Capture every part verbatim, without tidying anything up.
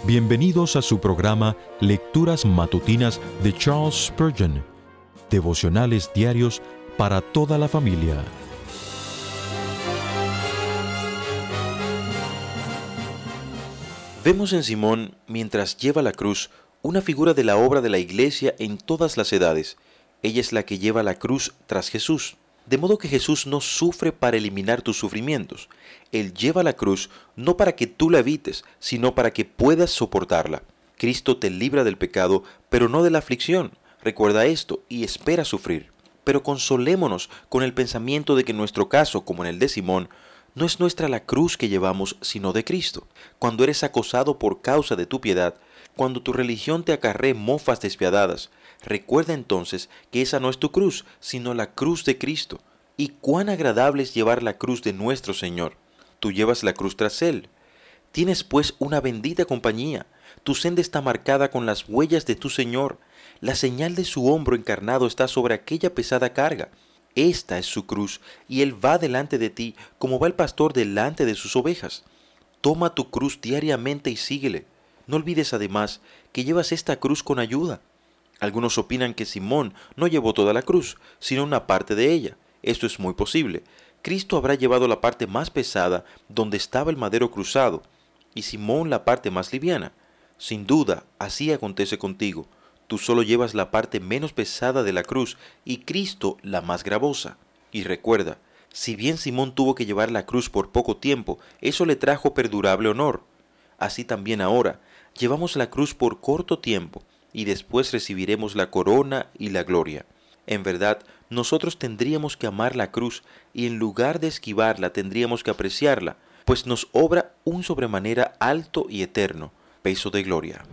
Bienvenidos a su programa Lecturas Matutinas de Charles Spurgeon, devocionales diarios para toda la familia. Vemos en Simón, mientras lleva la cruz, una figura de la obra de la Iglesia en todas las edades. Ella es la que lleva la cruz tras Jesús. De modo que Jesús no sufre para eliminar tus sufrimientos. Él lleva la cruz no para que tú la evites, sino para que puedas soportarla. Cristo te libra del pecado, pero no de la aflicción. Recuerda esto y espera sufrir. Pero consolémonos con el pensamiento de que en nuestro caso, como en el de Simón, no es nuestra la cruz que llevamos, sino de Cristo. Cuando eres acosado por causa de tu piedad, cuando tu religión te acarree mofas despiadadas, recuerda entonces que esa no es tu cruz, sino la cruz de Cristo. Y cuán agradable es llevar la cruz de nuestro Señor. Tú llevas la cruz tras Él. Tienes pues una bendita compañía. Tu senda está marcada con las huellas de tu Señor. La señal de su hombro encarnado está sobre aquella pesada carga. Esta es su cruz, y Él va delante de ti como va el pastor delante de sus ovejas. Toma tu cruz diariamente y síguele. No olvides además que llevas esta cruz con ayuda. Algunos opinan que Simón no llevó toda la cruz, sino una parte de ella. Esto es muy posible. Cristo habrá llevado la parte más pesada donde estaba el madero cruzado, y Simón la parte más liviana. Sin duda, así acontece contigo. Tú solo llevas la parte menos pesada de la cruz y Cristo la más gravosa. Y recuerda, si bien Simón tuvo que llevar la cruz por poco tiempo, eso le trajo perdurable honor. Así también ahora, llevamos la cruz por corto tiempo y después recibiremos la corona y la gloria. En verdad, nosotros tendríamos que amar la cruz y en lugar de esquivarla tendríamos que apreciarla, pues nos obra un sobremanera alto y eterno peso de gloria.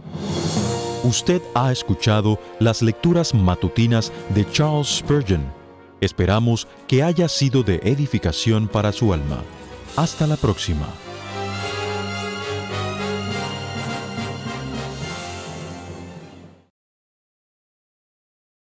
Usted ha escuchado las lecturas matutinas de Charles Spurgeon. Esperamos que haya sido de edificación para su alma. Hasta la próxima.